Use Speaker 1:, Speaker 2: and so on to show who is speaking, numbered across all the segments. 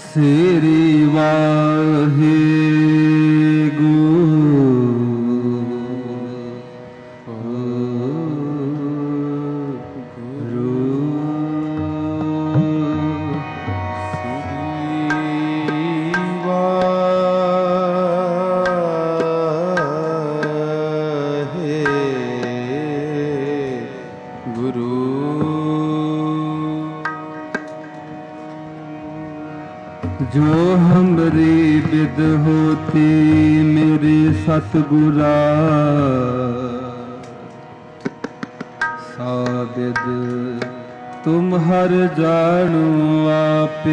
Speaker 1: श्री जो हमरी बिद होती मेरे सतगुरा साबिद तुम हर जानो आपे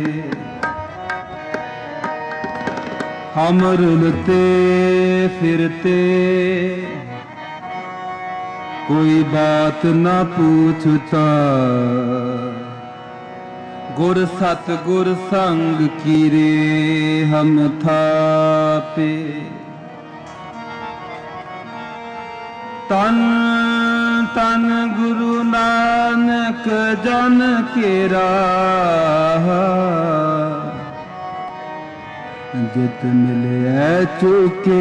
Speaker 1: हम रुलते फिरते कोई बात न पूछता गुर सतगुर संग कीरे हम थापे तन तन गुरु नानक जन केरा जित मिले चुके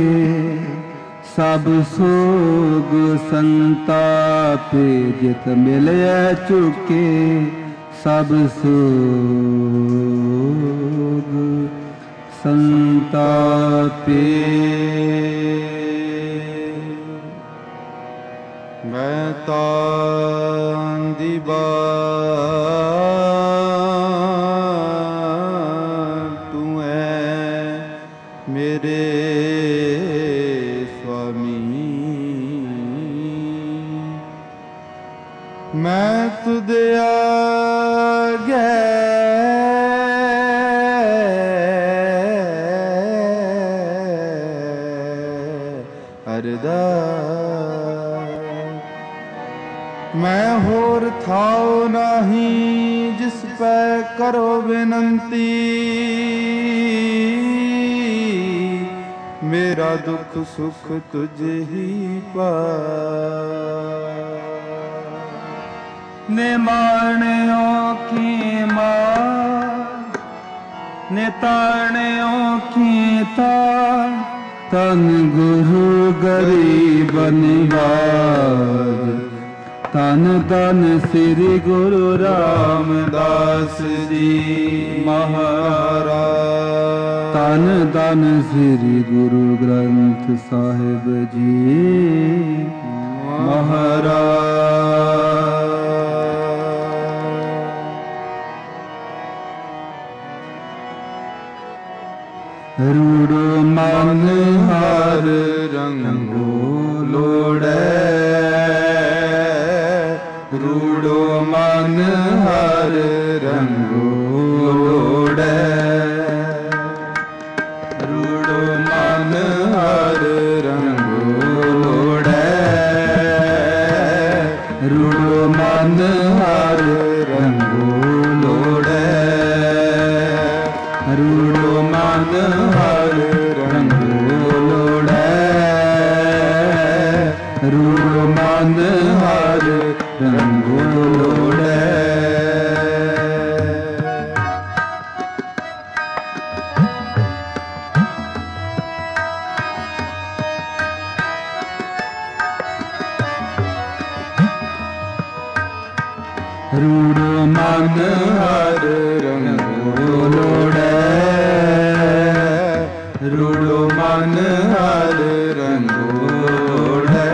Speaker 1: सब सोग संतापे जित मिले चुके सब सोग संतापे। मैं तान दी बात तू है मेरे स्वामी मैं तुझे मैं होर थाओ नहीं जिस पे करो विनंती मेरा दुख सुख तुझे ही पाए। ने मारण्यों की मार ने तारण्यों की तार तन गुरु गरीब निवाज तन तन श्री गुरु रामदास जी महाराज तन तन श्री गुरु ग्रंथ साहिब जी महाराज। रूड़ो मन हर रंगो लोड़े रूड़ो मन हर रंगो लोड़े रूड़ो मन हर रंगो लोड़े रूड़ो मन हर रंगो लोड़े रूड़ो मन हर रंगो लोड़े रूड़ो मन हर रंगो लोड़े। रूड़ो मन हर रंगो लोड़े रूड़ो मन हर रंगो लोड़े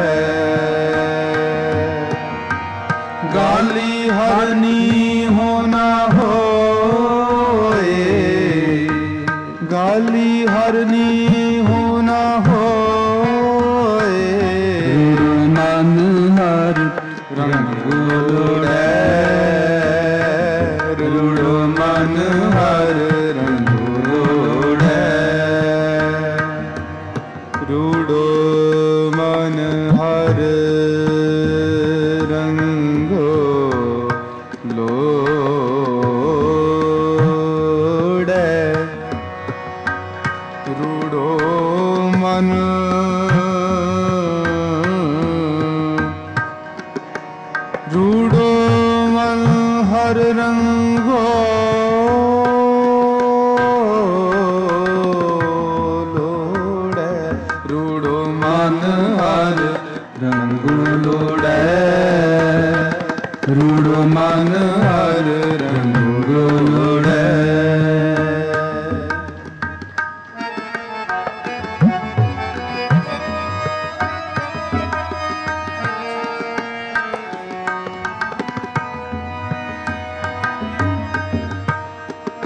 Speaker 1: गाली हरनी होना होए गाली हरनी होना होए रूड़ो मन हर रंगो लोड़े रूड़ो मन हर रंगो लोड़े रूड़ो मन हर रंगो लोड़े रूड़ो मन रूड़ो मन हर रंगो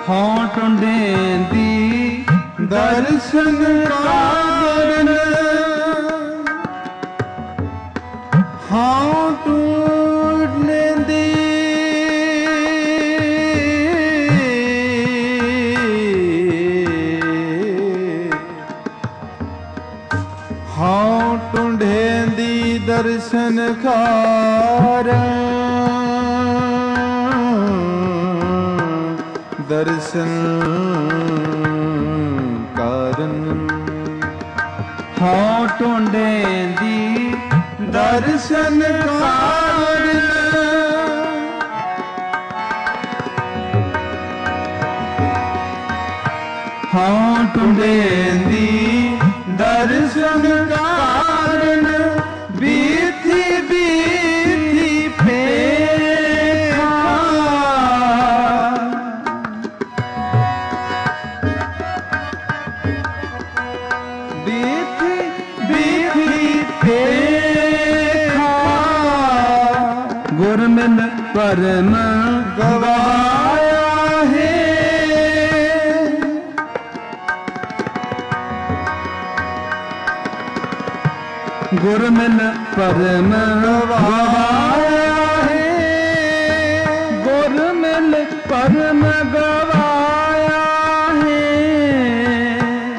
Speaker 2: ਹੋਂ ਟੁੰਡੇਂਦੀ
Speaker 1: ਦਰਸ਼ਨ ਕਾਰਨ
Speaker 2: ਹੋਂ ਟੁੰਡੇਂਦੀ
Speaker 1: ਹਾਂ ਟੁੰਡੇਂਦੀ ਦਰਸ਼ਨ ਕਾਰਨ ਦਰਸ਼ਨ ਕਾਰਨ
Speaker 2: ਹੋਂ ਟੁੰਡੇਂਦੀ
Speaker 1: ਦਰਸ਼ਨ ਕਾਰਨ
Speaker 2: ਹੋਂ ਟੁੰਡੇਂਦੀ
Speaker 1: ਦਰਸ਼ਨ ਕਾਰਨ ਬੀਥੀ ਬੀਥੀ ਪੇਖਾ
Speaker 2: ਬੀਥੀ ਬੀਥੀ ਪੇਖਾ ਗੁਰ ਮਿਲ ਪਰਮ
Speaker 1: ਗਵਾਇਆ ਹੈ
Speaker 2: ਗੁਰ ਮਿਲ ਪਰਮ
Speaker 1: ਗਵਾਇਆ ਹੈ
Speaker 2: ਗੁਰ ਮਿਲ ਪਰਮ ਗਵਾਇਆ ਹੈ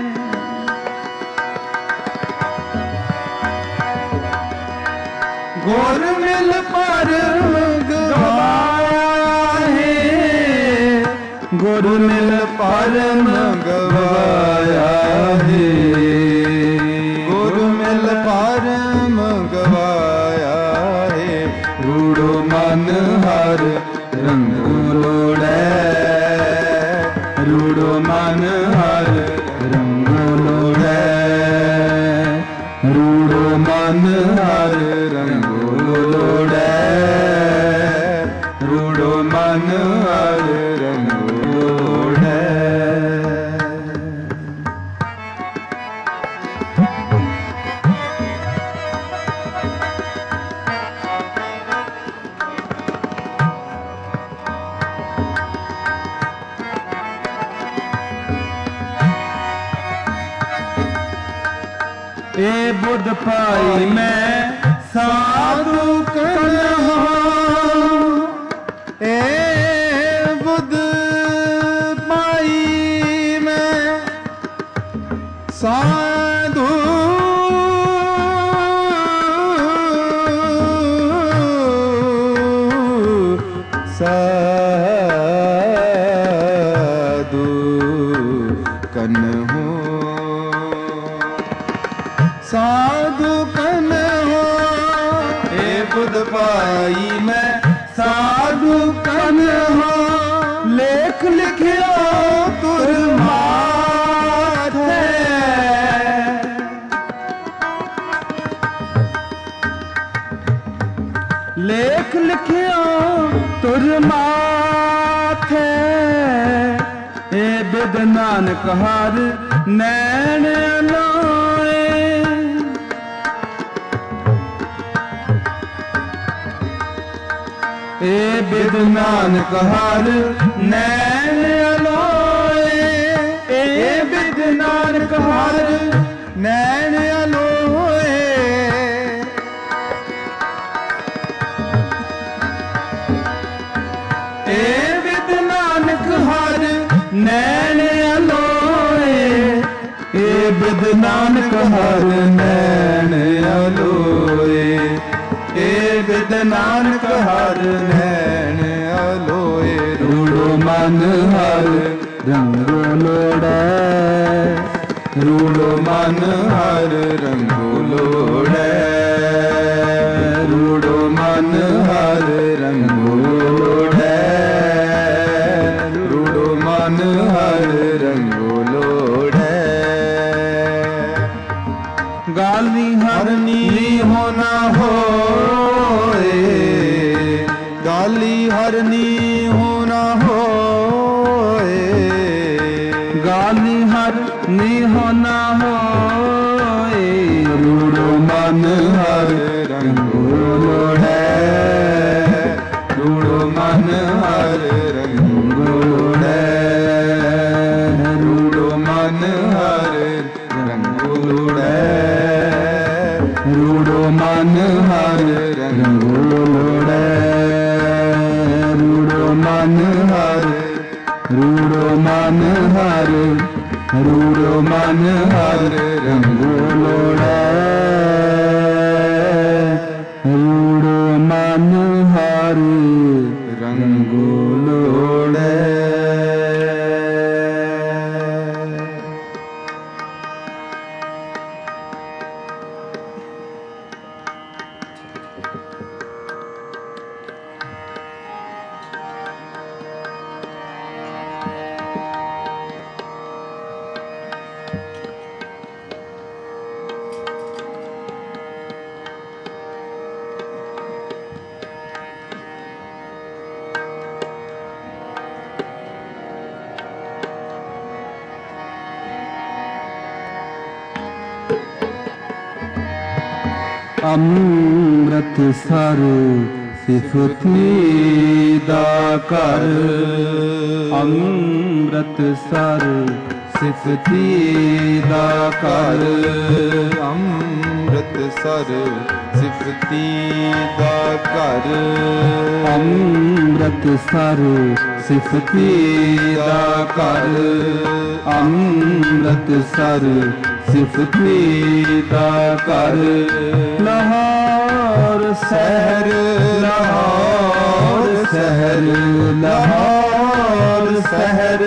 Speaker 1: ਗੁਰ ਮਿਲ ਪਰਮ ਗਵਾਇਆ ਹੈ
Speaker 2: ਗੁਰ ਮਿਲ
Speaker 1: ਪਰਮ ਗਵਾਇਆ ਹੈ ਗੁਰ ਮਿਲ ਪਰਮ ਗਵਾਇਆ ਹੈ ਰੂੜੋ ਮਨ ਹਰ ਰੰਗ ਲੋੜੈ ਰੂੜੋ ਮਨ ਹਰ ਰੰਗ ਲੋੜੈ ਰੂੜੋ ਮਨ ਹਰ ਰੰਗ ਲੋੜੈ ਰੂੜੋ ਮਨ ਹਰ ਰੰਗ ਲੋੜੈ
Speaker 2: ਏ ਬੁੱਧ ਪਾਈ ਮੈਂ
Speaker 1: ਸਾਧੂ ਕਨਹਾ ਏ ਬੁੱਧ ਪਾਈ ਮੈਂ ਸਾਧੂ ਸਾਧੂ ਕਨਹੂ ਸਾਧੂ ਕਨਹੂ ਏ ਬੁੱਧ ਪਾਈ ਮੈਂ ਸਾਧੂ ਕਨਹੂ ਲੇਖ ਲਿਖਿਓ ਤੁਰ ਮਾਥੇ
Speaker 2: ਲੇਖ ਲਿਖਿਓ ਤੁਰ ਮਾਥੇ ਏ ਬਿਦ ਨਾਨਕ ਹਰ ਨੈਣ ਅਲੋਏ ਏ ਬਿਦ ਨਾਨਕ ਹਰ ਨੈਣ ਅਲੋਏ ਏ ਬਿਦ ਨਾਨਕ ਹਰ
Speaker 1: ਨੈਣ ਅਲੋਏ
Speaker 2: ਏ ਬਿਦ ਨਾਨਕ ਹਰ ਨੈਣ ਅਲੋਏ ਏ ਬਿਦ ਨਾਨਕ ਹਰ ਨੈਣ ਅਲੋਏ
Speaker 1: ਏ ਬਿਦ ਨਾਨਕ ਹਰ ਨੈਣ ਅਲੋਏ
Speaker 2: ਰੂੜੋ ਮਨ ਹਰ ਰੰਗ ਲੋੜੈ
Speaker 1: ਰੂੜੋ ਮਨ ਹਰ ਰੰਗ ਲੋੜੈ ਰੂੜੋ ਮਨ ਹਰ ਰੰਗ ਲੋੜੈ ਰੂੜੋ ਮਨ ਹਰ ਰੰਗ ਲੋੜੈ
Speaker 2: ਗਾਲੀ
Speaker 1: ਹਰਨੀ ਹੋ ਨਾ ਹੋਏ ਗਾਲੀ ਹਰਨੀ ਹੋ ਨਾ ਹੋਏ
Speaker 2: ਗਾਲੀ ਹਰ ਨਿਹ ਨਾ ਹੋਏ
Speaker 1: ਰੂੜੋ ਮਨ ਹਰ ਰੰਗ ਲੋੜੈ ਰੂੜੋ ਮਨ ਹਰ ਰੰਗ ਲੋੜੈ
Speaker 2: मन हर रूड़ो मन हर रंगो लोड़े रूड़ो मन हर रंगो लोड़े। अमृत सर सिफती दा कर अमृत सर सिफती दा कर
Speaker 1: अमृत सर सिफती दा कर
Speaker 2: अमृत सर सिफती दा कर अमृत सर सिफती दा कर। लाहौर शहर लाहौर शहर लाहौर शहर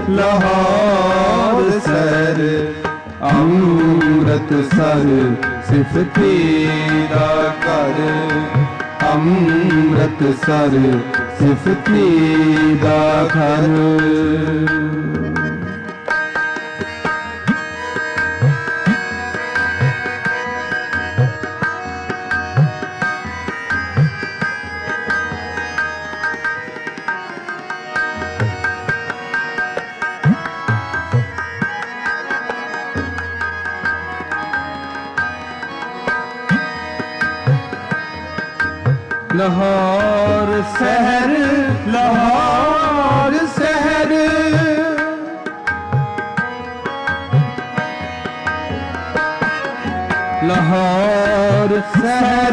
Speaker 2: लाहौर शहर अमृत सर सिफती दा कर अमृत सर सिफती दा कर। लाहौर शहर लाहौर शहर लाहौर शहर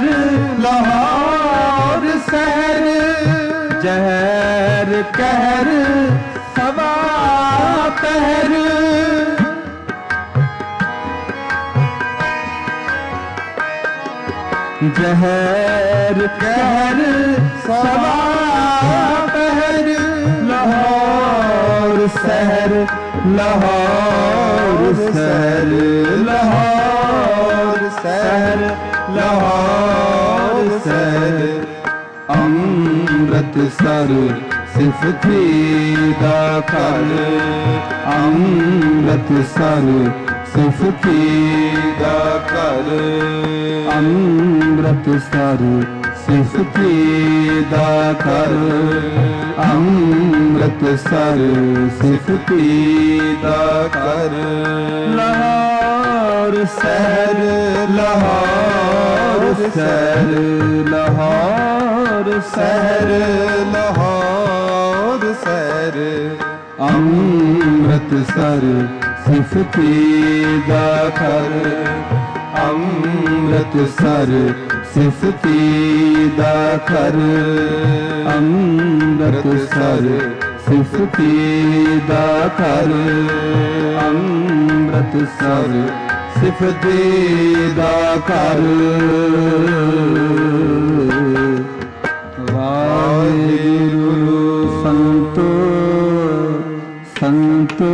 Speaker 2: लाहौर शहर जहर कहर सवा पहर जहर कहर सवा पहर लाहौर शहर लाहौर शहर लाहौर शहर लाहौर शहर अमृत सर सिफती दा कर अमृत सर सिफती दा कर अमृत सर सिफती दा कर अमृत सर सिफती दा कर। लाहौर शहर लाहौर शहर लाहौर शहर
Speaker 1: लाहौर शहर
Speaker 2: अमृत सर सिफती दा कर अमृत सर सिफती दा कर अमृत सर सिफती दा कर अमृत सर सिफती दा कर। वाहिगुरु संतो संतो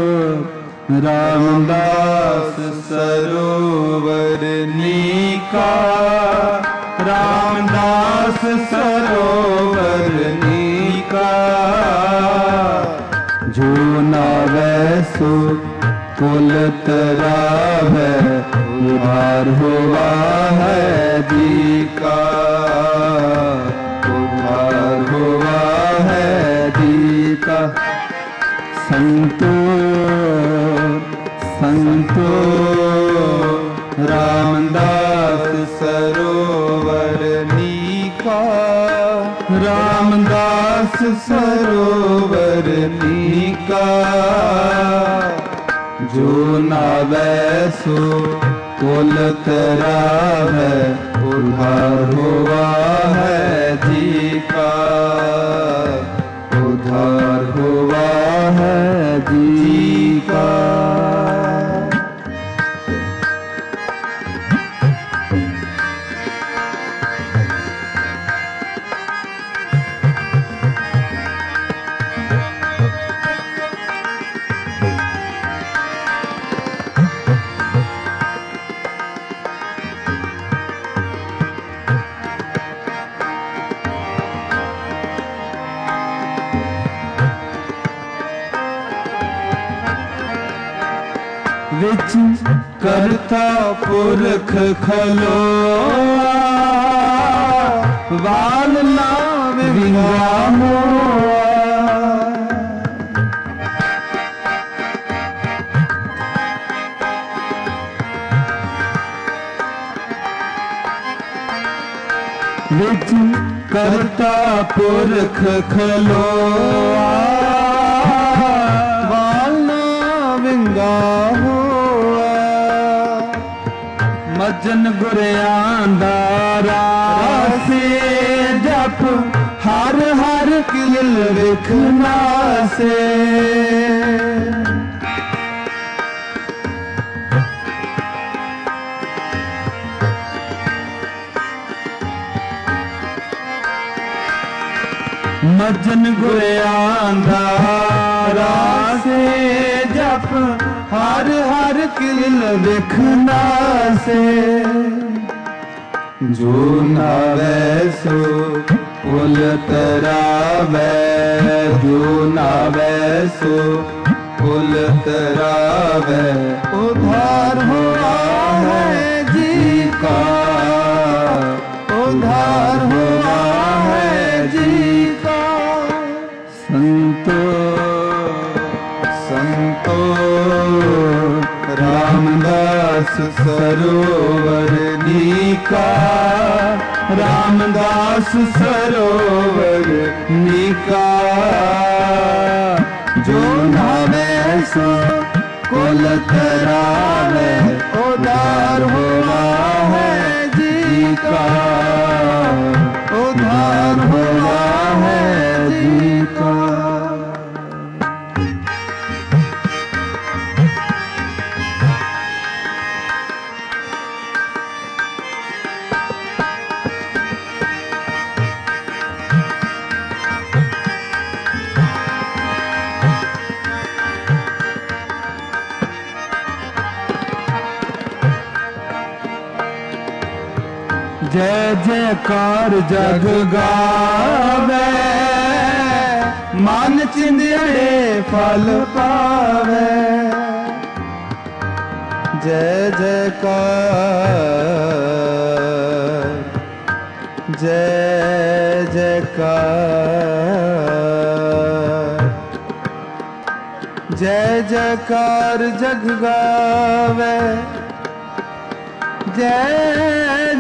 Speaker 2: रामदास सरोवर नीका रामदास सरोवर नीका जो नावे सो कुल तरावे उधार हुआ है दीका उधार हुआ है दीका। संतो संतो रामदास सरोवर नीका रामदास सरोवर नीका जो नावे सो कुल तरावे उधार हुआ है जी का उद्धार हुआ है जी का। विच करता पुरख खलोआ, वाल ना विंगा मोआ। विच करता पुरख खलोआ, वाल ना विंगा मजन गुरियांदा रासे जप हर हर किल विखना से। मजन गुरियांदा रासे जप हर हर किल विखना से। जो नावे सो पुल तरावे, जो नावे सो पुल तरावे, उद्धार हुआ है जी का, उद्धार हुआ है जी का। संतो संतो रामदास सरोवर नीका, रामदास सरोवर नीका। जो नावे सो कुल तरावे, उद्धार हुआ है जी का, उद्धार हुआ है जी का। जय जयकार जग गावे, मन चिंदिड़े फल पावे। जय जयकार जय जयकार, जय जयकार जग गावे। जय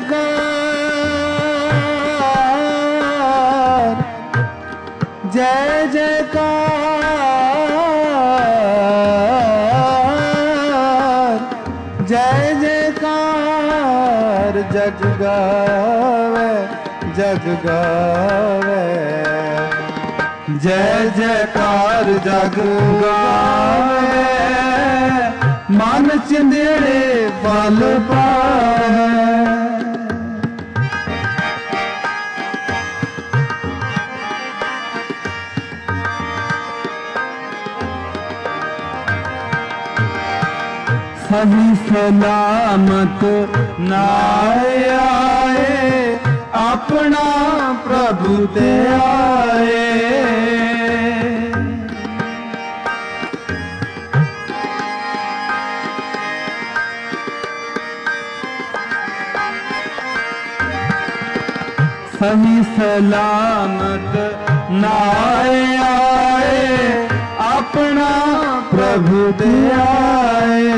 Speaker 2: जयकार जय जयकार, जय जयकार जग गावे, जग गावे। जय जयकार जग गावे, मन चिंदिड़े फल पावे। सही सलामत नाए आए, अपना प्रभु ते आए। सही सलामत नाए आए, अपना प्रभु दे आए।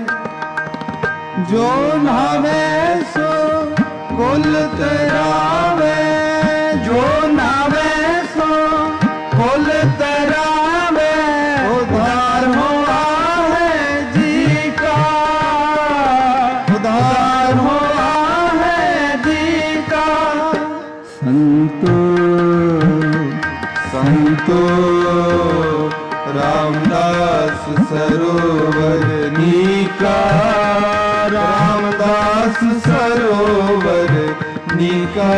Speaker 2: जो नावे सो कुल तरावे, जो नावे सो कुल तरावे, उद्धार हुआ है जी का, उद्धार हुआ है जी का। संतो संतो
Speaker 1: रामदास सरोवर नीका, रामदास सरोवर नीका।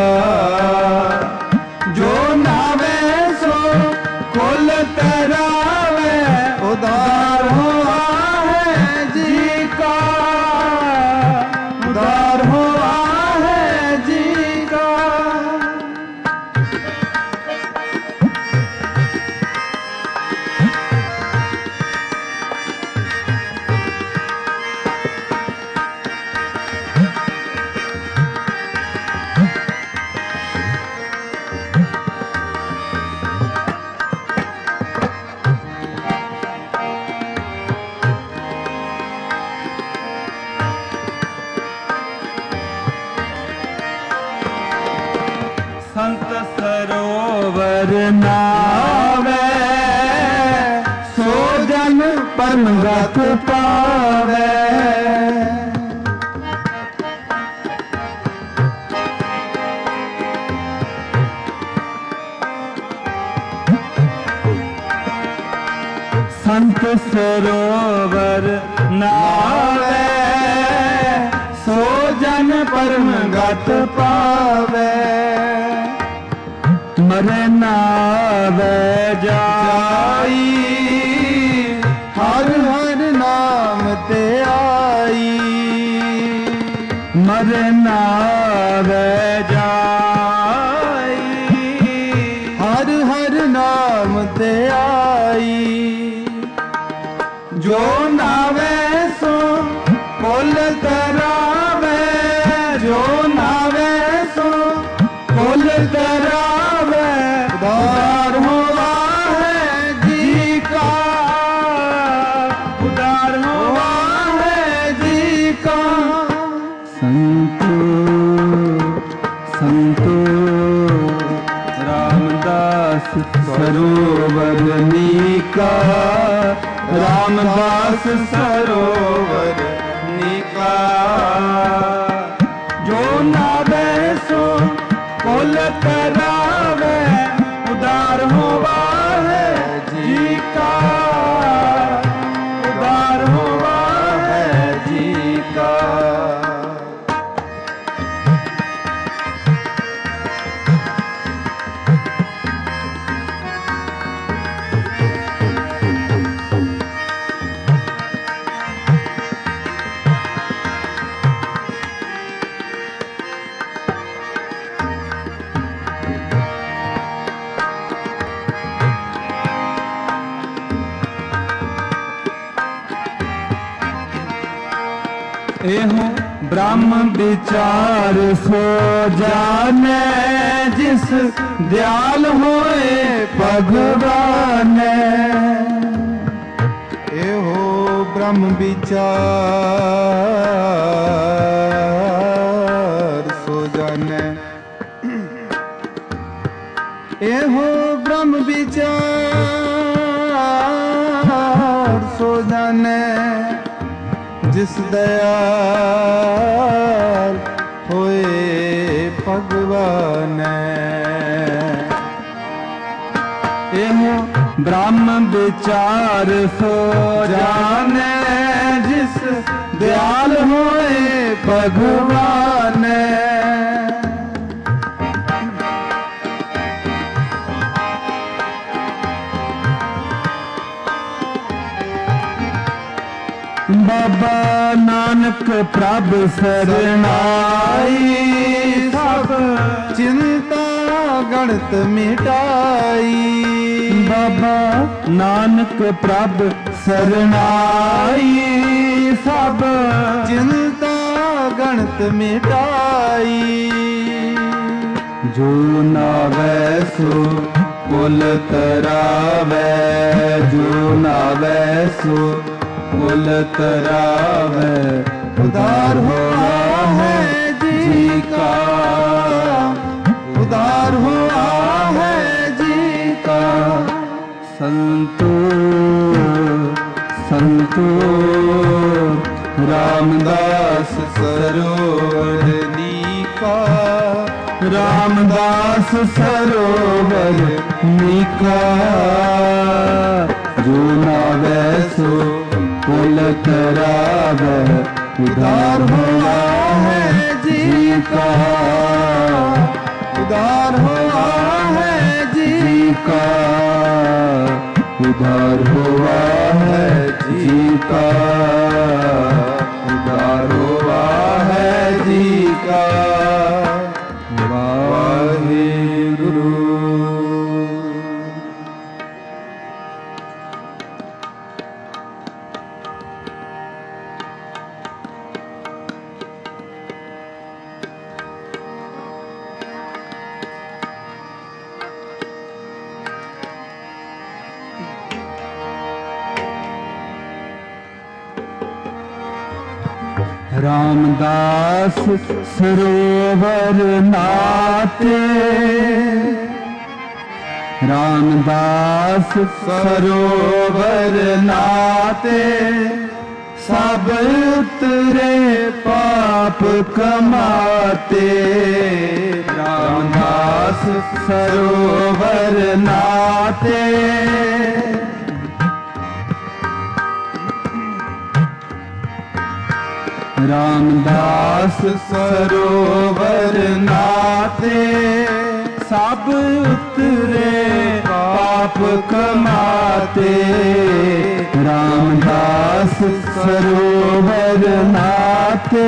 Speaker 1: जो नावे सो कुल तरावे, उदार हुआ है जी का, उदार हुआ है जी का। संत सरोवर नावे, सो जन परम गत पावे। संत सरोवर नावे, सो जन परम गत पावे। मरे नावे जाई, हर हर नाम ते आई। मरे नावे जाई, हर हर नाम ते आई। जो नावे सो कुल तरावे, जो नावे सो कुल तरावे। उदार हुआ है जी का, उदार हुआ है जी का। संतो संतो रामदास सरोवर नीका, रामदास सरोवर नीका। जो नावे सो कुल तरावे, उदार हुआ है जी का, उदार हुआ है जी का। एहो ब्रह्म विचार सो जाने, जिस दयाल होए भगवान। एहो ब्रह्म विचार सो जाने, एहो ब्रह्म विचार सो जाने। जिस दयाल होए भगवान। एहो ब्रह्म विचार सो जाने, जिस दयाल होए भगवान। बाबा नानक प्रभ सरनाई, सब चिंता गणत मिटाई। बाबा नानक प्रभ सरनाई, सब चिंता गणत मिटाई। जो नावे सो कुल तरावे, जो नावे सो कुल तरावे। उदार हुआ है जी का, उदार हुआ है जी का। संतो संतो रामदास सरोवर नीका, रामदास सरोवर नीका।
Speaker 2: जो नावे सो कुल करावे, उधार हुआ है जी का, उधार हुआ है जी का, उधार हुआ है जी का, उधार हुआ है जी का। वाहिगुरु। रामदास सरोवर नाते, रामदास सरोवर नाते, सब उतरे पाप कमाते। रामदास सरोवर नाते, रामदास सरोवर नाते, सब उतरे पाप कमाते। रामदास सरोवर नाते,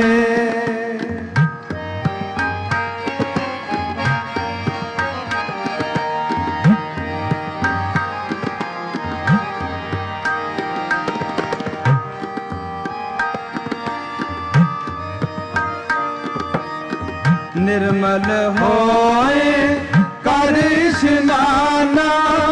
Speaker 2: निर्मल होए कर स्नाना,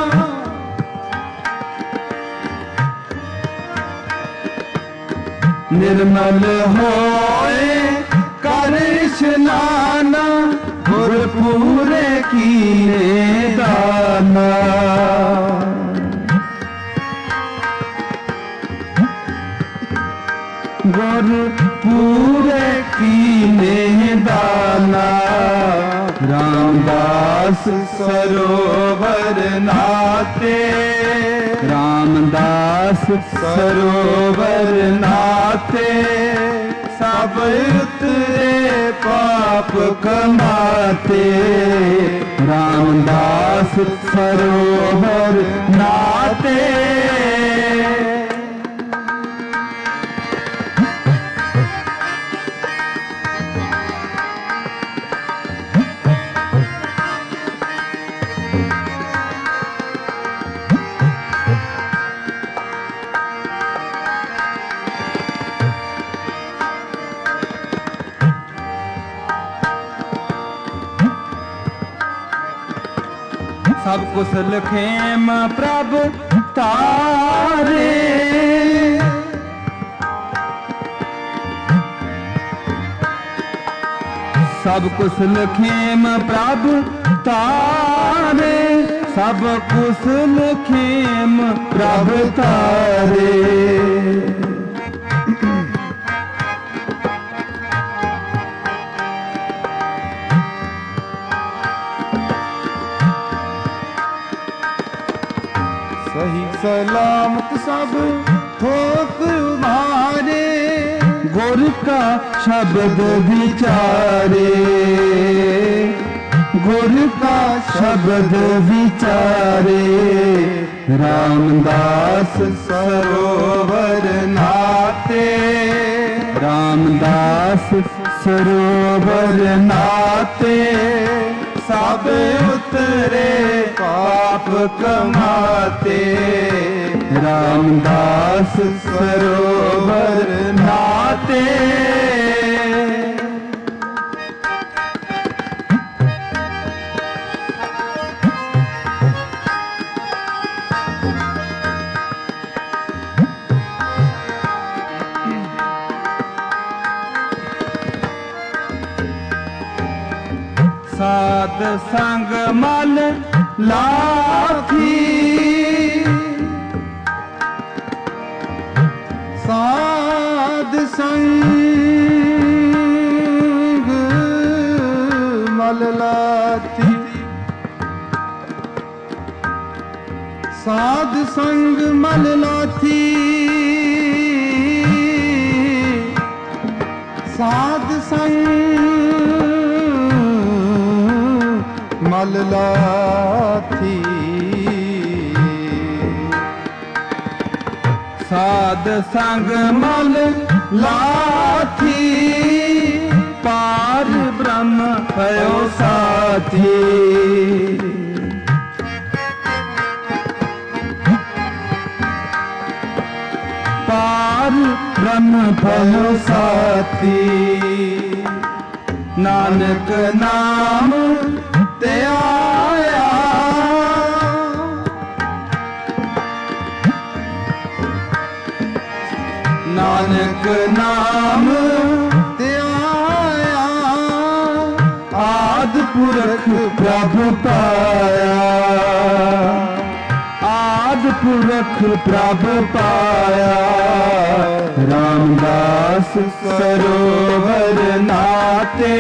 Speaker 2: निर्मल होए कर स्नाना, गुर पूरे कीने दाना। गुर पूरे कीने दाना। रामदास सरोवर नाते, रामदास सरोवर नाते, सब उतरे पाप कमाते। रामदास सरोवर नाते, सब कुशल खेम प्रभ तारे। सब कुशल खेम प्रभ तारे, सब कुशल खेम प्रभ तारे। सही सलामत सब ठोक मारे, गुर का शब्द विचारे। गुर का शब्द विचारे। रामदास सरोवर नाते, रामदास सरोवर नाते, सब उतरे पाप कमाते। रामदास सरोवर नाते, साध संग मल लाखी, साध संग मल लाखी,
Speaker 1: ਸਾਧ ਸੰਗ ਮਲ ਲਾਥੀ, ਸਾਧ ਸੰਗ ਮਲ ਲਾਥੀ,
Speaker 2: ਸਾਧ ਸੰਗ ਮਲ ਲਾਥੀ, ਪਾਰ ਬ੍ਰਹਮ ਭਇਓ ਸਾਥੀ। ਪਾਰ ਬ੍ਰਹਮ ਭਇਓ ਸਾਥੀ, ਨਾਨਕ ਨਾਮ ਤੇ ਆਇਆ, ਨਾਨਕ ਨਾਮ
Speaker 1: ਤੇ ਆਇਆ,
Speaker 2: ਆਦਿ ਪੁਰਖ ਪ੍ਰਭ ਪਾਇਆ, ਆਦਿ ਪੁਰਖ ਪ੍ਰਭ ਪਾਇਆ। ਰਾਮਦਾਸ ਸਰੋਵਰ ਨਾਤੇ,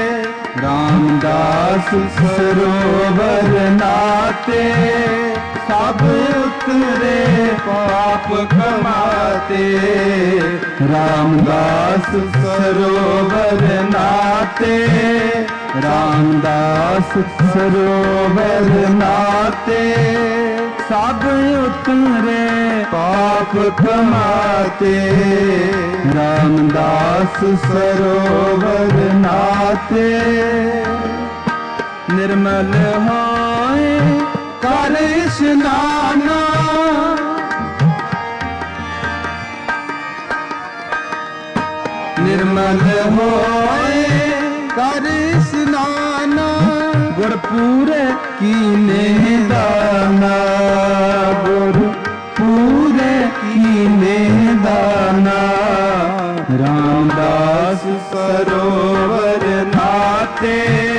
Speaker 2: ਰਾਮਦਾਸ ਸਰੋਵਰ ਨਾਤੇ, ਸਭ ਉਤਰੇ ਪਾਪ ਕਮਾਤੇ। ਰਾਮਦਾਸ ਸਰੋਵਰ ਨਾਤੇ, ਰਾਮਦਾਸ ਸਰੋਵਰ ਨਾਤੇ, ਸਭ ਉਤਰੇ ਪਾਪ ਕਮਾਤੇ। ਰਾਮਦਾਸ ਸਰੋਵਰ ਨਾਤੇ, ਨਿਰਮਲ ਹੋਏ ਕਰ ਇਸ਼ਨਾਨਾ, ਨਿਰਮਲ ਹੋਏ
Speaker 1: ਕਰ ਇਸ਼ਨਾਨਾ,
Speaker 2: ਗੁਰ ਪੂਰੇ ਕੀਨੇ ਦਾਨਾ, ਗੁਰ ਪੂਰੇ ਕੀਨੇ ਦਾਨਾ। ਰਾਮਦਾਸ ਸਰੋਵਰ ਨਾਤੇ,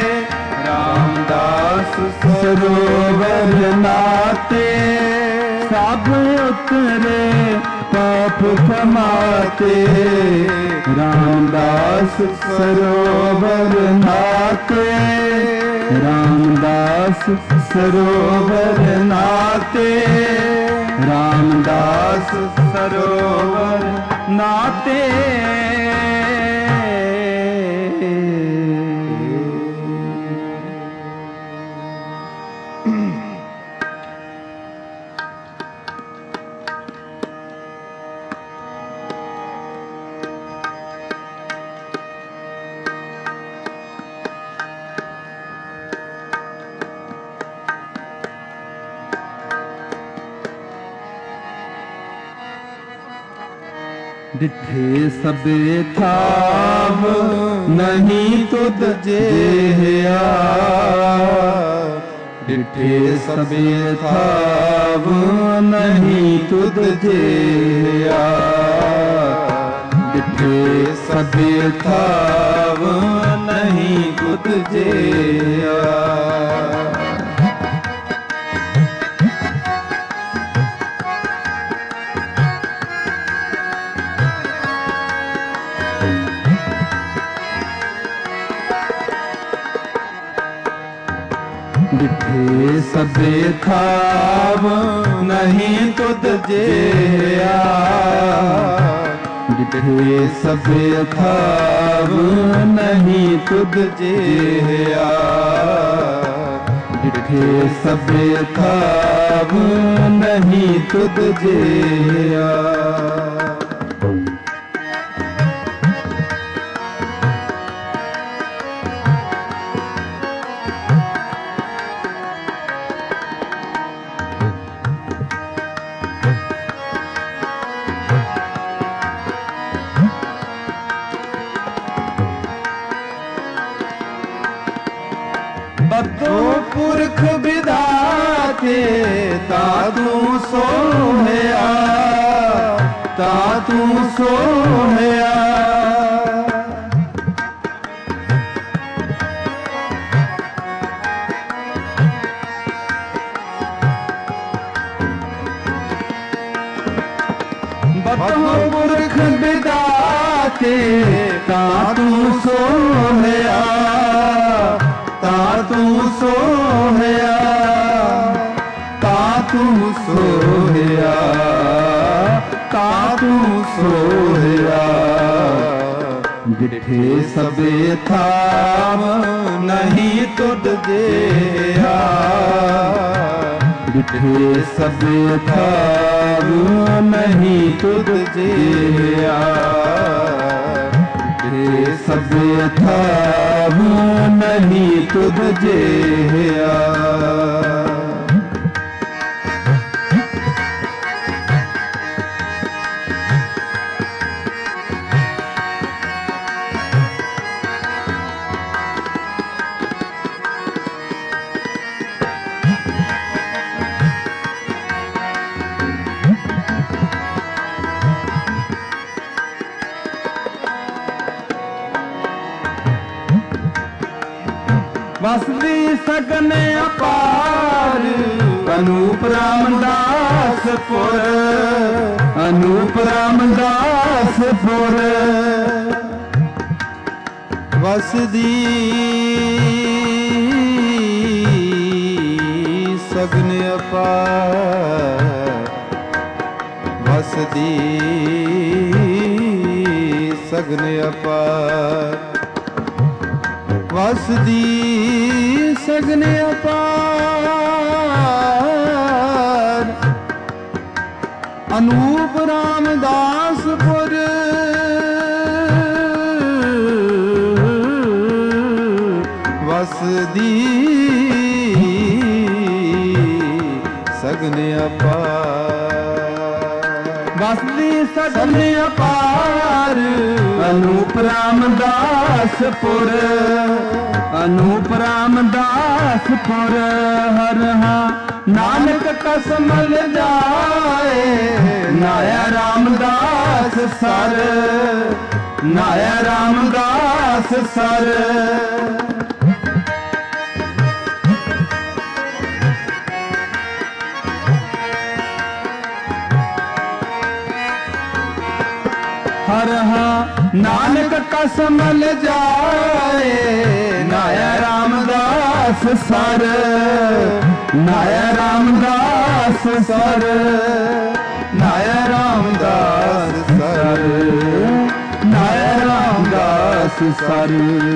Speaker 2: ਰਾਮਦਾਸ ਸਰੋਵਰ ਨਾਤੇ, ਸਭ ਉਤਰੇ ਪਾਪ ਕਮਾਤੇ। ਰਾਮਦਾਸ ਸਰੋਵਰ ਨਾਤੇ, ਰਾਮਦਾਸ ਸਰੋਵਰ ਨਾਤੇ, ਰਾਮਦਾਸ ਸਰੋਵਰ ਨਾਤੇ। ਡਿਠੇ ਸਭੇ ਥਾਵ ਨਹੀਂ ਤੁਧ ਜਿਹਾ, ਡਿਠੇ ਸਭੇ ਥਾਵ ਨਹੀਂ ਤੁਧ ਜਿਹਾ, ਡਿਠੇ ਸਭੇ ਥਾਵ ਨਹੀਂ ਤੁਧ ਜਿਹਾ। ਡਿਠੇ ਸਭੇ ਥਾਵ ਨਹੀਂ ਤੁਧ ਜਿਹਾ, ਡਿਠੇ ਸਭੇ ਥਾਵ ਨਹੀਂ ਤੁਧ ਜਿਹਾ, ਡਿਠੇ ਸਭੇ ਥਾਵ ਨਹੀਂ ਤੁਧ ਜਿਹਾ। ਬਦੋ ਪੁਰਖ ਵਿਧਾਤੇ, ਤਾ ਤੂੰ ਸੋਹਿਆ, ਤਾ ਤੂੰ ਸੋਹਿਆ। ਬਦੋ ਪੁਰਖ ਵਿਧਾਤੇ, ਤਾ ਤੂੰ ਸੋਹਿਆ, ਤਾ ਤੂੰ ਸੋਹਿਆ, ਤਾ
Speaker 1: तू सोया, ता तू सोया। डिठे सबे थाव नहीं तुद जेया, डिठे सबे थाव नहीं तुद जेया, डिठे सबे थाव नहीं तुद जेया। वसदी सगन अपार अनूप रामदासपुर, अनूप रामदासपुर। वसदी सगन अपार, वसदी सगन अपार, वसदी सगन अपार। अनूप रामदासपुर, वसदी सगन अपार, वसदी सगन अपार। अनूप रामदासपुर, अनूप रामदासपुर। हर हाँ नानक कसमल जाए, नाया रामदास सर, नाया रामदास सर। हर हाँ नानक कसमल जाए, नाया रामदास सर, नाया रामदास सर, नाया रामदास सर, नाया रामदास सर।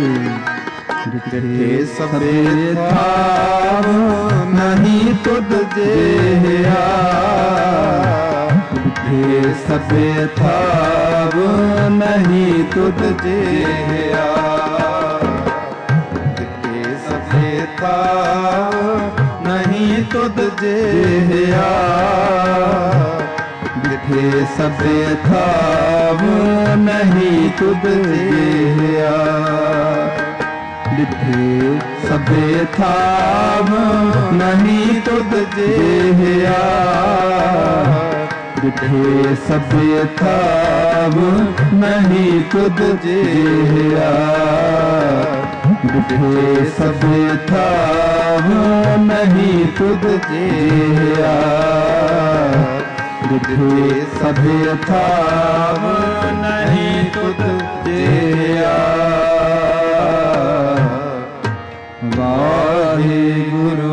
Speaker 1: डिठे सबे थाव नहीं तुद जेया, डिठे सबे थाव नहीं तुद जेया, डिठे सबे थाव नहीं तुद जेया, डिठे सबे थाव नहीं तुद जेया, डिठे सबे थाव नहीं तुद जेया, डिठे सबे थाव नहीं तुद जेया, डिठे सबे थाव नहीं तुद जेया, डिठे सबे थाव नहीं तुद जेया। वाहिगुरु।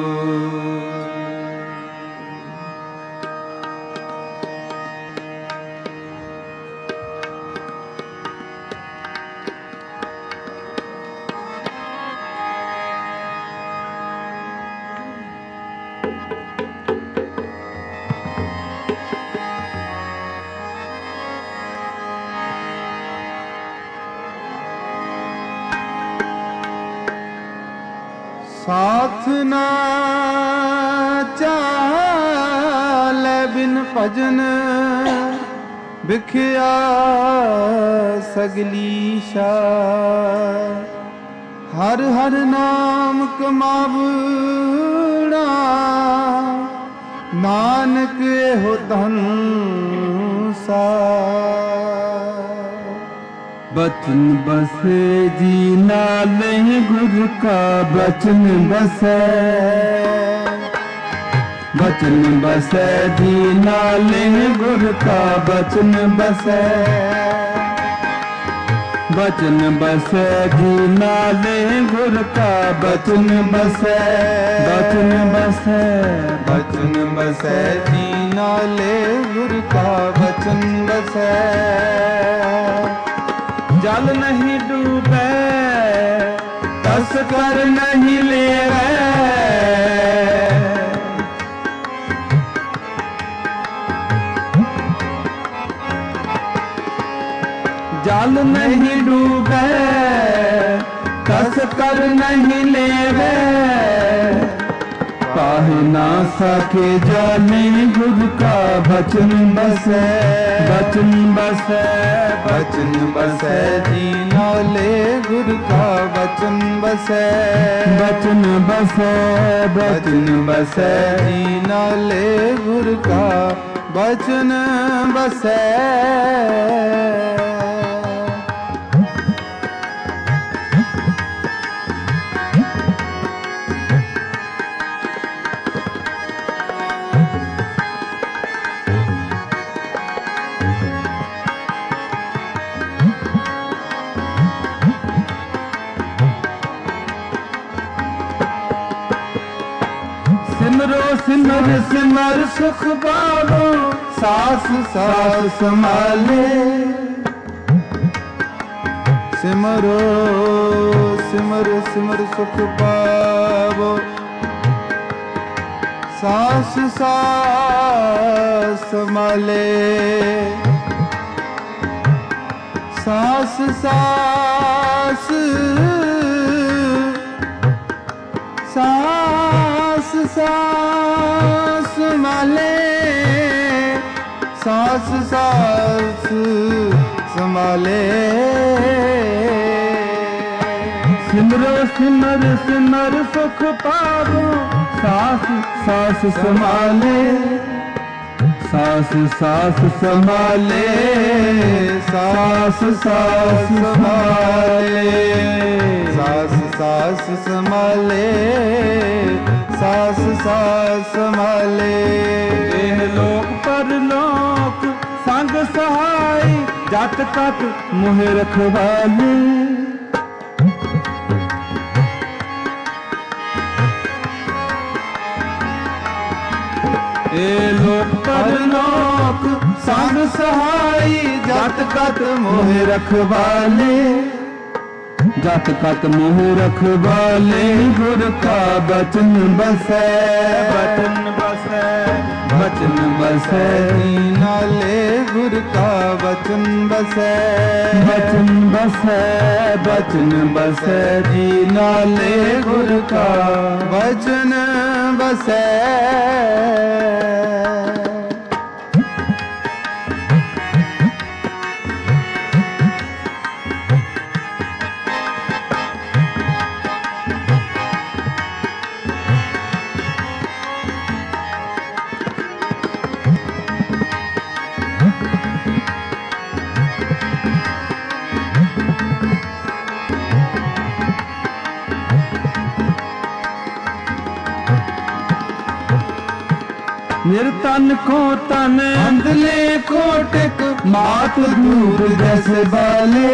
Speaker 1: साथ ना चाले बिन भजन, बिखया सगली शाह। हर हर नाम कमावड़ा, नानक हो धन सा। बचन बसे जी नाले गुरु का बचन बसे, बचन बसे जी नाले गुरु का बचन बसे।
Speaker 2: बचन बसै जी नाले गुर का बचन बसै, बचन बसै,
Speaker 1: बचन बसै जी नाले गुर का बचन बसै।
Speaker 2: जल नहीं डूबे तस कर नहीं लेवै, जल नहीं डूबे कस कर नहीं लेवे, काहे ना सके जाने गुर का बचन बसै, बचन बसै,
Speaker 1: बचन बसै जी नाले गुर का बचन बसै,
Speaker 2: बचन बसै,
Speaker 1: बचन बसै जी नाले गुर का बचन बसै।
Speaker 2: सिमरो सिमर सिमर सुख पावो,
Speaker 1: सास सास संभाले। सिमरो सिमर सिमर सुख पावो, सास सास संभाले। सास सास सास सास संभाले, सास सास संभाले।
Speaker 2: सिमरो सिमर सिमर सुख पावो, सास सास संभाले, सास सास संभाले,
Speaker 1: सास सास संभाले। सास सास संभाले, सास सास संभाले।
Speaker 2: एह लोक परलोक संग सहाय, जत कत मोह रखवाले। ए लोक परलोक
Speaker 1: संग सहाय, जत कत मोह रखवाले।
Speaker 2: जत कत मोह रखवाले, गुर का बचन बसै, बचन बसै, बचन बसै
Speaker 1: जी नाले गुर का बचन बसै,
Speaker 2: बचन बसै, बचन बसै जी नाले गुर का
Speaker 1: बचन बसै।
Speaker 2: निर्तन को तन
Speaker 1: अंधले कोटिक मात दूध जैसे बाले।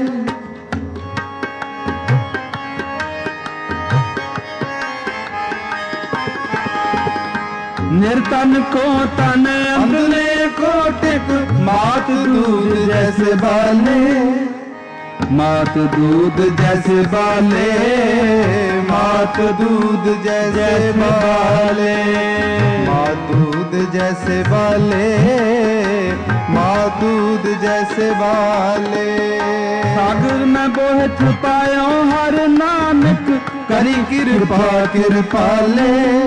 Speaker 2: निर्तन को तन
Speaker 1: अंधले कोटिक मात दूध जैसे बाले।
Speaker 2: मात दूध जैसे बाले,
Speaker 1: मात दूध जैसे बाले। मात दूध जैसे बाले, मात दूध जैसे बाले।
Speaker 2: सागर में बोह छुपायो हर नानक,
Speaker 1: करी कृपा कृपाले।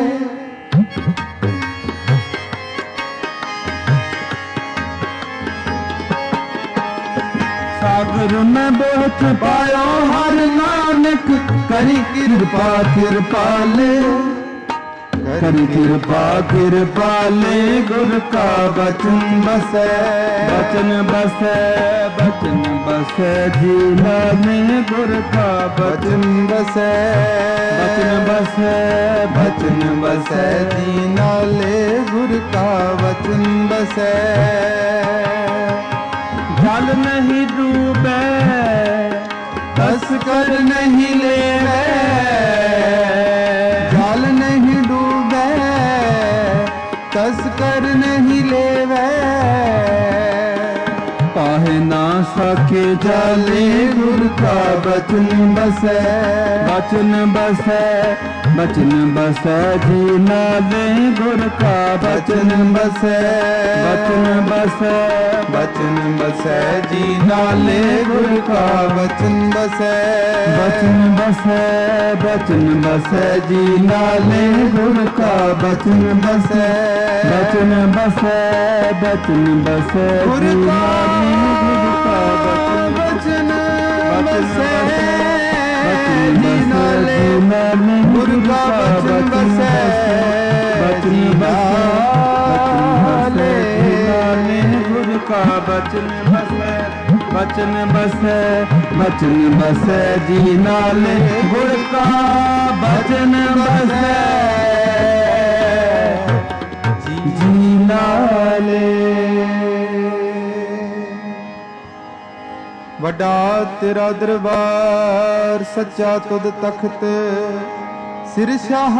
Speaker 2: सागर में बोह छुपायो हर नानक,
Speaker 1: करी कृपा कृपाले।
Speaker 2: करी कृपा कृपाले, गुर का बचन बसै, बचन बसै, बचन बसै जीना में गुर का
Speaker 1: बचन बसै,
Speaker 2: बचन बसै,
Speaker 1: बचन बसै दीना ले गुर का बचन बसै।
Speaker 2: जल नहीं डूबे
Speaker 1: तस कर नहीं लेवे, जाल नहीं डूबे, तस कर नहीं लेवे।
Speaker 2: पाहे ना सके जाले गुर का बचन बसै, बचन बसै, बचन बसै जी नाले गुर का बचन बसै, बचन बसै,
Speaker 1: बचन बसै जी नाले गुर का बचन बसै,
Speaker 2: बचन बसै, बचन बसै जी नाले गुर का बचन बसै, बचन बसै, बचन बसै
Speaker 1: गुर
Speaker 2: जी
Speaker 1: का
Speaker 2: नाले
Speaker 1: बचन बसै जी
Speaker 2: नाले
Speaker 1: नाले गुर का बचन बसै,
Speaker 2: बचन
Speaker 1: नाले
Speaker 2: गुर का बचन बसै, बचन बसै, बचन बसै जी नाले गुर का बचन बसै जी नाले।
Speaker 1: ਵੱਡਾ ਤੇਰਾ ਦਰਬਾਰ ਸੱਚਾ ਤੁਧ ਤਖਤ, ਸਿਰ ਸ਼ਾਹ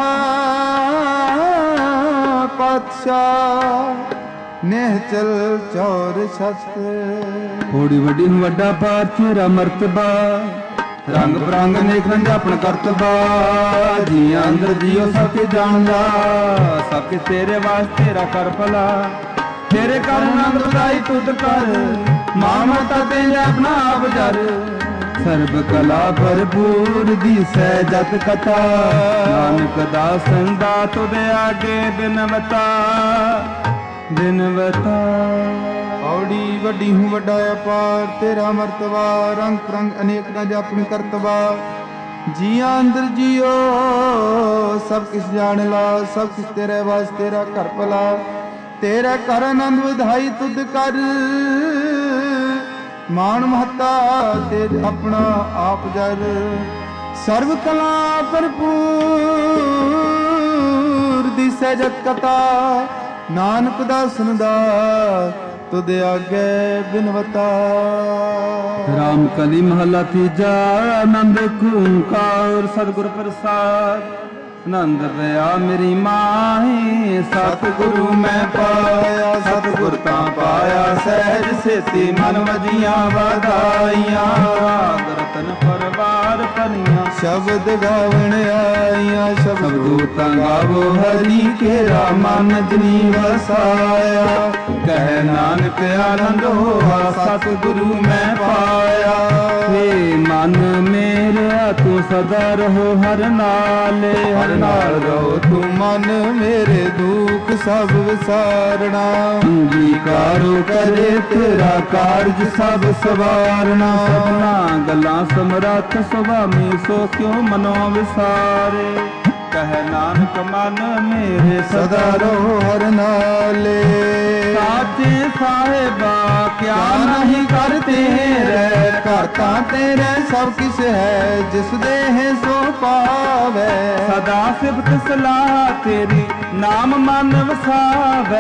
Speaker 1: ਪਾਤਸ਼ਾਹ ਨਿਹਚਲ ਚੌਰ ਛਤ।
Speaker 2: ਥੋੜੀ ਵੱਡੀ ਨੂੰ ਵੱਡਾ ਪਾਰ ਤੇਰਾ ਮਰਤਬਾ, ਰੰਗ ਬਰੰਗ ਨੇਕ ਰੰਜਾਪਣ ਕਰਤਬਾ। ਜੀਆਂ ਅੰਦਰ ਜੀਓ ਸਭ ਕੇ ਜਾਣਦਾ, ਸਭ ਕੇ ਤੇਰੇ ਵਾਸਤੇ ਤੇਰਾ ਕਰ ਭਲਾ। ਤੇਰੇ ਕਰ ਆਨੰਦ ਵਧਾਈ ਤੁਧ ਕਰ, ਮਾਂ ਮਮਤਾ ਤੇਰੇ ਆਪਣਾ ਆਪ ਜਰ। ਸਰਬ ਕਲਾ ਭਰਪੂਰ ਦੀਸੈ ਜਤ ਕਥਾ, ਨਾਨਕ ਦਾਸਨ ਦਾ ਤੁਧ ਆਗੇ ਬਿਨਵਤਾ, ਬਿਨਵਤਾ।
Speaker 1: ਔੜੀ ਵੱਡੀ ਹੂੰ ਵੱਡਾ ਅਪਾਰ ਤੇਰਾ ਮਰਤਬਾ, ਰੰਗ ਪ੍ਰੰਗ ਅਨੇਕ ਨਾ ਜਾਪਨ ਕਰਤਬਾ। ਜੀਆਂ ਅੰਦਰ ਜੀਓ ਸਭ ਕਿਛ ਜਾਣ ਲਾ, ਸਭ ਕਿਛ ਤੇਰੇ ਵਾਸਤੇ ਤੇਰਾ ਘਰ ਭਲਾ। ਤੇਰਾ ਕਰ ਆਨੰਦ ਵਧਾਈ ਤੁਧ ਕਰ, ਮਾਣ ਮਹੱਤਾ ਤੇਜ ਆਪਣਾ ਆਪ ਜਰ। ਸਰਬ ਕਲਾ ਭਰਪੂਰ ਦਿਸੈ ਜਤ ਕਥਾ, ਨਾਨਕ ਦਾਸਨ ਦਾ ਤੁਧ ਆਗੇ ਬਿਨਵਤਾ।
Speaker 2: ਰਾਮ ਕਲੀ ਮਹਲਾ ਤੀਜਾ, ਆਨੰਦ ਓੰਕਾਰ ਸਤਿਗੁਰ ਪ੍ਰਸਾਦ। ਆਨੰਦ ਪਿਆ ਮੇਰੀ ਮਾਹੀ, ਸਤਿਗੁਰੂ ਮੈਂ ਪਾਇਆ। ਸਤਿਗੁਰ ਤਾਂ ਪਾਇਆ ਸਹਿਜ ਸੇਤੀ, ਮਨ ਵਜੀਆਂ ਵਧਾਈਆਂ। ਰਤਨ ਪਰਵਾਰ ਪਨੀਆਂ
Speaker 1: ਸ਼ਬਦ ਗਾਵਣ ਆਈਆਂ, ਸ਼ਬਦ
Speaker 2: ਤਾਂ ਗਾਵੋ ਹਰੀ ਕੇਰਾ, ਮਨ ਜਨੀ ਵਸਾਇਆ। ਕਹਿ ਨਾਨਕ ਆਨੰਦ ਹੋਆ, ਸਤਿਗੁਰੂ ਮੈਂ ਪਾਇਆ। ਹੇ ਮਨ ਮੇਰਿਆ ਤੂੰ ਸਦਾ ਰਹੋ ਹਰ ਨਾਲੇ, ਹਰ ਨਾਲ ਰਹੋ
Speaker 1: ਤੂੰ ਮਨ ਮੇਰੇ ਦੁੱਖ ਸਭ ਵਿਸਾਰਣਾ।
Speaker 2: ਅੰਗੀਕਾਰੋ ਕਰੇ ਤੇਰਾ ਕਾਰਜ ਸਭ ਸਵਾਰਨਾ। ਸਭਨਾ ਗੱਲਾਂ ਸਮਰੱਥ ਸੁਭਾਮੀ, ਸੋ ਕਿਉ ਮਨੋ ਵਿਸਾਰੇ। ਕਹਿ ਨਾਨਕ ਮਨ ਮੇਰੇ
Speaker 1: ਸਦਾ ਰਹੋ ਹਰ ਨਾਲੇ।
Speaker 2: ਸਾਚੇ ਸਾਹਿਬਾ ਕਿਆ ਨਹੀਂ ਕਰ ਤੇਰੇ,
Speaker 1: ਘਰ ਤਾਂ ਤੇਰੇ ਸਭ ਕਿਛ ਹੈ, ਜਿਸ ਦੇਹ ਸੋ ਪਾਵੇ।
Speaker 2: ਸਦਾ ਸਿਫਤ ਸਲਾਹ ਤੇਰੀ, ਨਾਮ ਮਨ ਵਸਾਵੇ।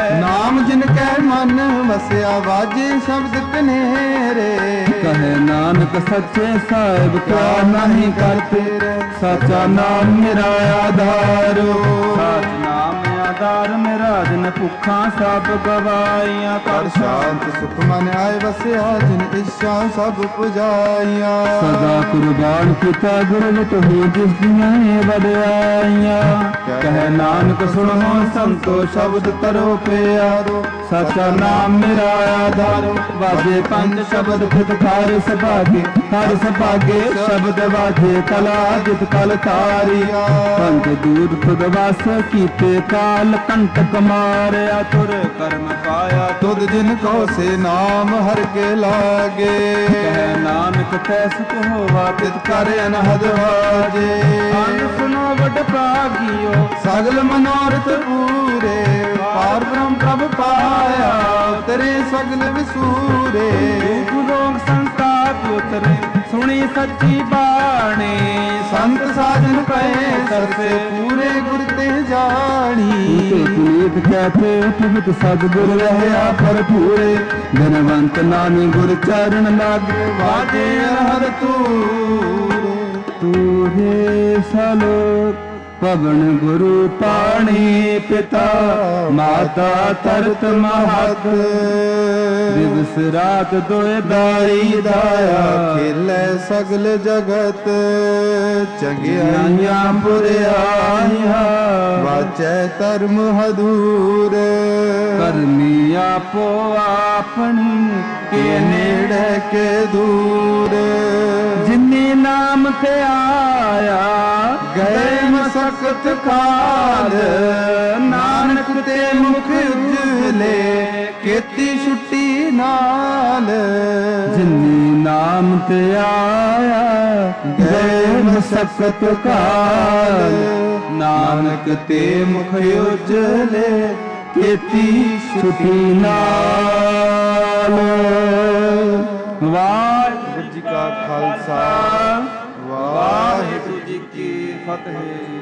Speaker 1: ਨਾਮ ਜਿਨ ਕੈ ਮਨ ਵਸਿਆ, ਵਾਜੇ ਸ਼ਬਦ ਕਨੇਰੇ।
Speaker 2: ਕਹੇ ਨਾਨਕ ਸੱਚੇ ਸਾਹਿਬ ਕਿਆ ਨਹੀਂ ਕਰ ਤੇਰੇ। ਸਾਚਾ ਨਾਮ ਮੇਰਾ ਆਧਾਰੋ, ਸਾਚ ਨਾਮ ਆਧਾਰ ਮੇਰਾ। ਜਿਨ ਭੁੱਖਾਂ ਸਭ ਗਵਾਈਆਂ,
Speaker 1: ਕਰ ਸ਼ਾਂਤ ਸੁਖ ਮਨ ਆਏ ਵਸਿਆ, ਜਿਨ ਇੱਛਾ ਸਭ ਪੁਜਾਈਆਂ।
Speaker 2: ਸਦਾ ਕੁਰਬਾਨ ਕੀਤਾ ਗੁਰੂ ਵਿਟਹੁ, ਜਿਸ ਦੀਆਂ ਵਡਿਆਈਆਂ। ਕਹੇ ਨਾਨਕ ਸੁਣੋ ਸੰਤੋ, ਸ਼ਬਦ ਤਰੋ ਪਿਆਰੋ। ਸਾਚਾ ਨਾਮ ਮੇਰਾ ਆਧਾਰੋ, ਵਾਜੇ ਪੰਜ ਸ਼ਬਦ ਖੁਦ ਖਾਰ ਸੁਭਾਗੇ। ਹਰ ਸੁਭਾਗੇ ਸ਼ਬਦ ਵਾਜੇ, ਕਲਾ ਜਿਤ ਕਲ ਤਾਰੀਆ। ਪੰਜ ਦੂਰ ਤੁਧ ਵਸ ਕੀਤੇ, ਕਾਲ ਕੰਟਕ ਮਾਰਿਆ। ਤੁਰ ਕਰਮ ਪਾਇਆ
Speaker 1: ਤੁਧ ਜਿਨ ਕੋ ਸੇ ਨਾਮ ਹਰ ਕੇ ਲਾਗੇ।
Speaker 2: ਕਹਿ ਨਾਨਕ ਤੈ ਸੁਖ ਹੋਵਾ,
Speaker 1: ਤਿਤ ਕਰ ਅਨਹਦ ਵਾਜੇ।
Speaker 2: ਅੰਨ ਸੁਨੋ ਵਡ ਭਾਗਿਓ,
Speaker 1: ਸਗਲ ਮਨੋਰਥ ਪੂਰੇ। ਪਾਰ ਬ੍ਰਹਮ ਪ੍ਰਭ ਪਾਇਆ, ਤੇਰੇ ਸਗਲ ਵਿਸੂਰੇ।
Speaker 2: ਦੁਖ ਰੋਗ ਸੰਤਾਪ ਉਤਰੇ, ਸੁਣੀ ਸੱਚੀ ਬਾਣੀ
Speaker 1: ਸੰਤ ਸਾਜਨ ਪਏ ਸਰਸੇ ਪੂਰੇ ਗੁਰ ਤੇ ਜਾਣੀ
Speaker 2: ਤੇ ਪੁਨੀਤ ਕਹਤੇ ਭਗਤ ਸਤਿਗੁਰ ਰਹਿਆ ਭਰਪੂਰੇ ਧਨਵੰਤ ਨਾਮੀ ਗੁਰ ਚਰਨ ਲਾਗੇ
Speaker 1: ਵਾਜੇ ਹਰ ਤੂਰੇ
Speaker 2: ਤੂਰੇ ਸਲੋਕ ਪਵਨ ਗੁਰੂ ਪਾਣੀ ਪਿਤਾ ਮਾਤਾ ਤਰਤ ਮਹਤ ਦਿਵਸ ਰਾਤ ਦੋਇ ਦਾਈ ਦਾਇਆ
Speaker 1: ਖੇਲੇ ਸਗਲ ਜਗਤ ਚੰਗਿਆਈਆਂ ਬੁਰਿਆਈਆਂ ਵਾਚੈ ਧਰਮ ਹਦੂਰ
Speaker 2: ਕਰਨੀ ਆਪੋ ਆਪਣੀ
Speaker 1: ਕੇ ਨੇੜੇ ਕੇ ਦੂਰ
Speaker 2: ਜਿਨੀ ਨਾਮ ਤੇ ਆਇਆ
Speaker 1: ਗਏ ਮਸਕਤ ਕਾਲ ਨਾਨਕ ਤੇ ਮੁਖ ਉਜਲੇ ਕੀਤੀ ਛੁੱਟੀ ਨਾਲ
Speaker 2: ਜਿਨੀ ਨਾਮ ਤੇ ਆਇਆ ਗਏ ਮਸਕਤ ਕਾਲ ਨਾਨਕ ਤੇ ਮੁਖ ਉਜਲੇ ਕੀਤੀ ਛੁੱਟੀ ਨਾਲ। ਵਾਹਿਗੁਰੂ
Speaker 1: ਜੀ ਕਾ ਖਾਲਸਾ ਵਾਹਿਗੁਰੂ ਜੀ ਕੀ ਫਤਿਹ।